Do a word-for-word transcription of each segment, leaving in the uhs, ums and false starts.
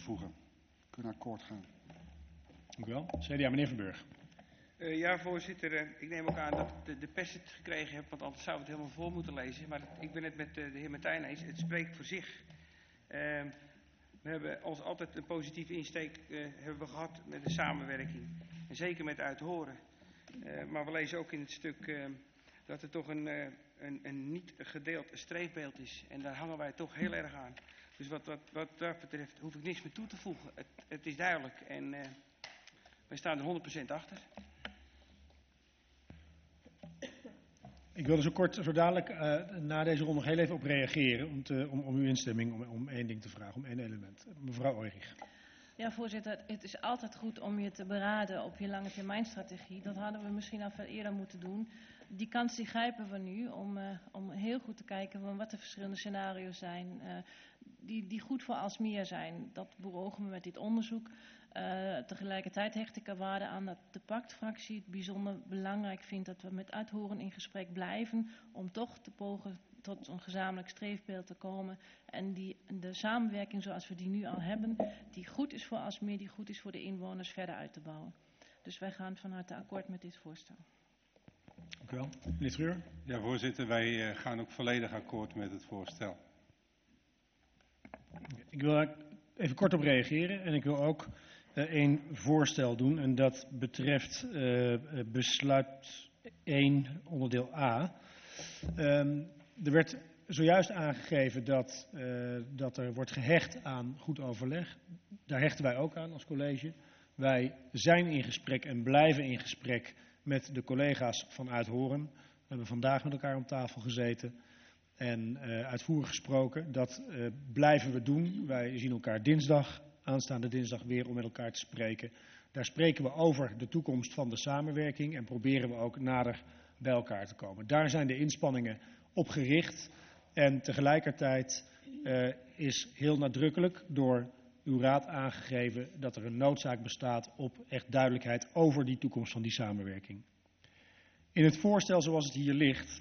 voegen. We kunnen akkoord gaan. Dank u wel. C D A, meneer Verburg. Uh, ja, voorzitter. Uh, ik neem ook aan dat de, de pers het gekregen heeft, want anders zou het helemaal voor moeten lezen. Maar het, ik ben het met uh, de heer Martijn eens. Het spreekt voor zich. Uh, we hebben als altijd een positieve insteek uh, hebben we gehad met de samenwerking. En zeker met Uithoren. Uh, maar we lezen ook in het stuk uh, dat er toch een, uh, een, een niet gedeeld streefbeeld is. En daar hangen wij toch heel erg aan. Dus wat, wat, wat dat betreft hoef ik niks meer toe te voegen. Het, het is duidelijk en uh, wij staan er honderd procent achter. Ik wilde zo kort, zo dadelijk uh, na deze ronde nog heel even op reageren. Om, te, om, om uw instemming, om, om één ding te vragen, om één element. Mevrouw Oijrich. Ja, voorzitter. Het is altijd goed om je te beraden op je lange termijn strategie. Dat hadden we misschien al veel eerder moeten doen. Die kans die grijpen we nu om, uh, om heel goed te kijken van wat de verschillende scenario's zijn. Uh, die, die goed voor Aalsmeer zijn. Dat beogen we met dit onderzoek. Uh, tegelijkertijd hecht ik er waarde aan dat de PACT-fractie het bijzonder belangrijk vindt dat we met Uithoren in gesprek blijven om toch te pogen tot een gezamenlijk streefbeeld te komen. En die, de samenwerking zoals we die nu al hebben, die goed is voor Aalsmeer, die goed is voor de inwoners, verder uit te bouwen. Dus wij gaan van harte akkoord met dit voorstel. Dank u wel. Meneer Treur. Ja, voorzitter, wij gaan ook volledig akkoord met het voorstel. Ik wil daar even kort op reageren en ik wil ook één uh, voorstel doen en dat betreft uh, besluit één onderdeel A. Um, er werd zojuist aangegeven dat, uh, dat er wordt gehecht aan goed overleg. Daar hechten wij ook aan als college. Wij zijn in gesprek en blijven in gesprek met de collega's van Uithoren. We hebben vandaag met elkaar om tafel gezeten en uh, uitvoerig gesproken. Dat uh, blijven we doen. Wij zien elkaar dinsdag, aanstaande dinsdag weer om met elkaar te spreken. Daar spreken we over de toekomst van de samenwerking en proberen we ook nader bij elkaar te komen. Daar zijn de inspanningen op gericht en tegelijkertijd uh, is heel nadrukkelijk door uw raad aangegeven dat er een noodzaak bestaat op echt duidelijkheid over die toekomst van die samenwerking. In het voorstel zoals het hier ligt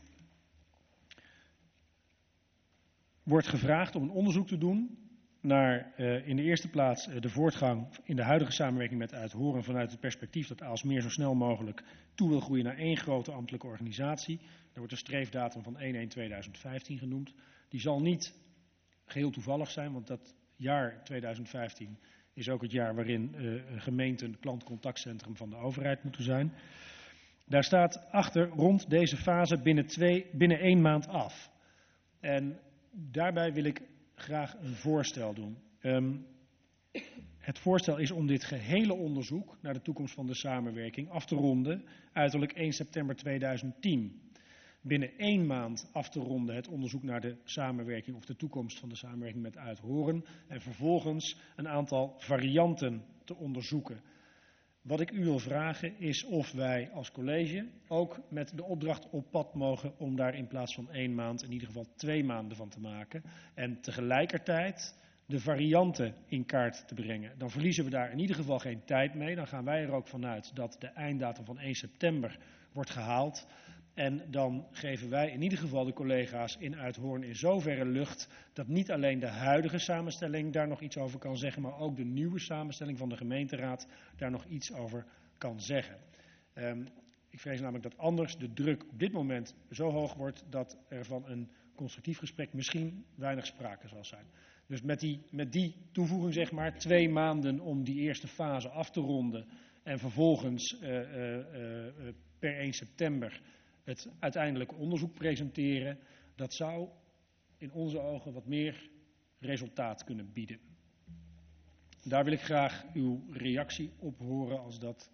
wordt gevraagd om een onderzoek te doen naar uh, in de eerste plaats uh, de voortgang in de huidige samenwerking met Uithoren vanuit het perspectief dat Aalsmeer zo snel mogelijk toe wil groeien naar één grote ambtelijke organisatie. Daar wordt een streefdatum van één één tweeduizend vijftien genoemd. Die zal niet geheel toevallig zijn, want dat jaar tweeduizend vijftien is ook het jaar waarin uh, gemeenten een klantcontactcentrum van de overheid moeten zijn. Daar staat achter rond deze fase binnen, twee, binnen één maand af. En daarbij wil ik graag een voorstel doen. Um, het voorstel is om dit gehele onderzoek naar de toekomst van de samenwerking af te ronden, uiterlijk één september tweeduizend tien. Binnen één maand af te ronden het onderzoek naar de samenwerking of de toekomst van de samenwerking met Uithoren en vervolgens een aantal varianten te onderzoeken. Wat ik u wil vragen is of wij als college ook met de opdracht op pad mogen om daar in plaats van één maand in ieder geval twee maanden van te maken. En tegelijkertijd de varianten in kaart te brengen. Dan verliezen we daar in ieder geval geen tijd mee. Dan gaan wij er ook vanuit dat de einddatum van één september wordt gehaald. En dan geven wij in ieder geval de collega's in Uithoorn in zoverre lucht dat niet alleen de huidige samenstelling daar nog iets over kan zeggen, maar ook de nieuwe samenstelling van de gemeenteraad daar nog iets over kan zeggen. Um, ik vrees namelijk dat anders de druk op dit moment zo hoog wordt dat er van een constructief gesprek misschien weinig sprake zal zijn. Dus met die, met die toevoeging zeg maar twee maanden om die eerste fase af te ronden en vervolgens uh, uh, uh, per één september het uiteindelijke onderzoek presenteren, dat zou in onze ogen wat meer resultaat kunnen bieden. Daar wil ik graag uw reactie op horen als dat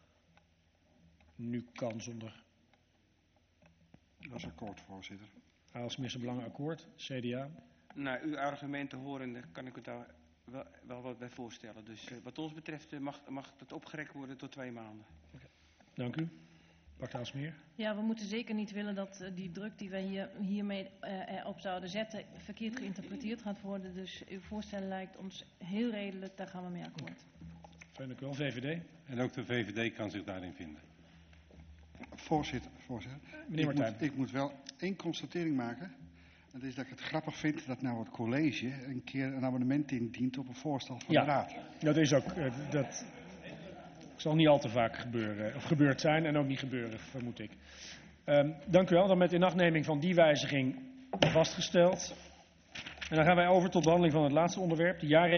nu kan zonder... Dat is akkoord, voorzitter. Aalsmeerse Belangenakkoord, C D A. Nou, uw argumenten horende kan ik het daar wel, wel wat bij voorstellen. Dus uh, wat ons betreft uh, mag, mag het opgerekt worden tot twee maanden. Okay. Dank u. Pakt Aalsmeer. Ja, we moeten zeker niet willen dat uh, die druk die wij hier, hiermee uh, erop zouden zetten verkeerd geïnterpreteerd gaat worden. Dus uw voorstel lijkt ons heel redelijk, daar gaan we mee akkoord. Fijn, dank u wel. V V D. En ook de V V D kan zich daarin vinden. Voorzitter, voorzitter. Meneer ik, Martijn. moet, ik moet wel één constatering maken. Het is dat ik het grappig vind dat nou het college een keer een abonnement indient op een voorstel van Ja. de raad. Dat is ook, eh, dat zal niet al te vaak gebeuren, of gebeurd zijn en ook niet gebeuren, vermoed ik. Um, dank u wel. Dan met inachtneming van die wijziging vastgesteld. En dan gaan wij over tot behandeling van het laatste onderwerp, de jaarrekening.